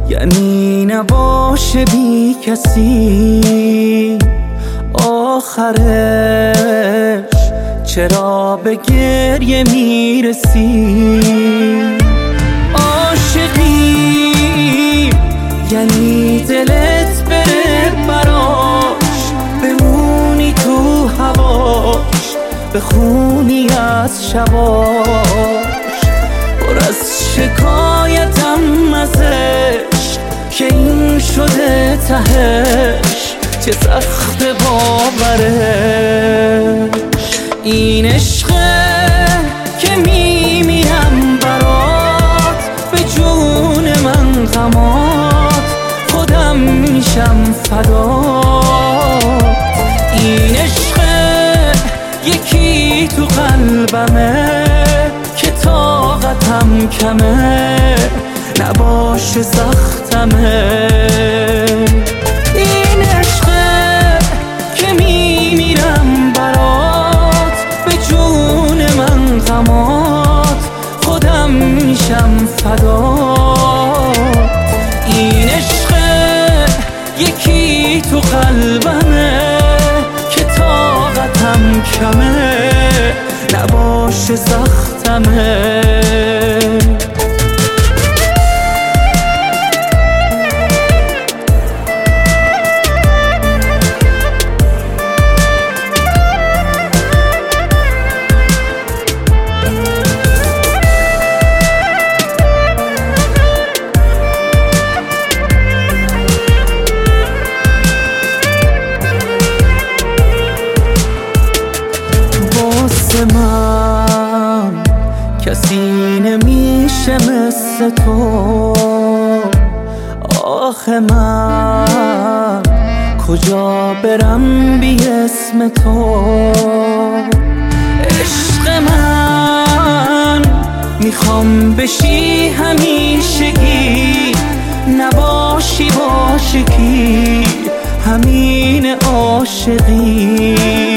یعنی نباشه بی کسی آخرش چرا به گریه میرسی؟ عاشقی یعنی دلت بره براش، بمونی تو هواش، بخونی از شباش، پر از شکایتم ازش که این شده تهش، چه سخت باورش. این عشقه که میمیرم برات، به جون من غمات خودم میشم فدات. این عشقه یکی تو قلبمه که طاقتم کمه، نباشه سختمه. این عشقه که میمیرم برات، به جون من غمات خودم میشم فدات. این عشقه یکی تو قلبمه که طاقتم کمه، نباشه سختمه. من کسی نمیشه مثل تو، آخه من کجا برم بی اسم تو؟ عشق من میخوام بشی همیشگی، نباشی عاشقی همین عاشقی.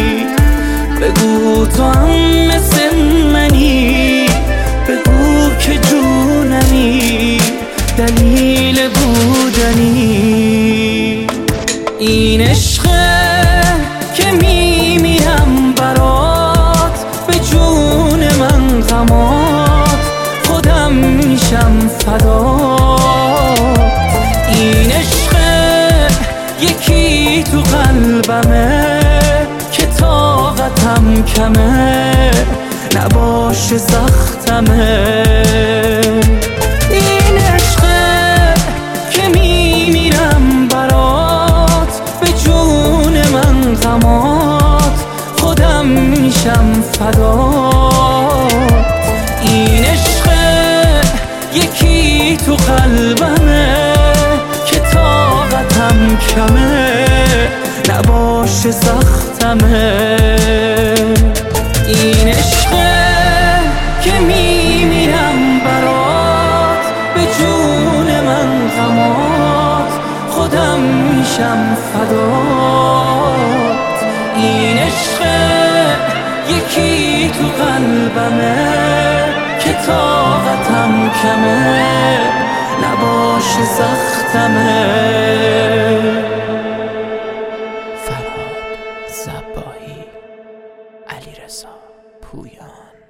بگو تو هم مثل منی، بگو که جونمی دلیل بودنی. این عشقه که میمیرم برات، به جون من غمات خودم میشم فدات. این عشقه یکی تو قلبمه که طاقتم کمه، نباشه سختمه. این عشقه که میمیرم برات، به جون من غمات خودم میشم فدات. این عشقه یکی تو قلبمه که طاقتم کمه، نباشه سختمه. این عشقه که میمیرم برات، به جون من غمات خودم میشم فدات. این عشقه یکی تو قلبمه که طاقتم کمه، نباشه سختمه. فرهاد صباحی، علیرضا پویان.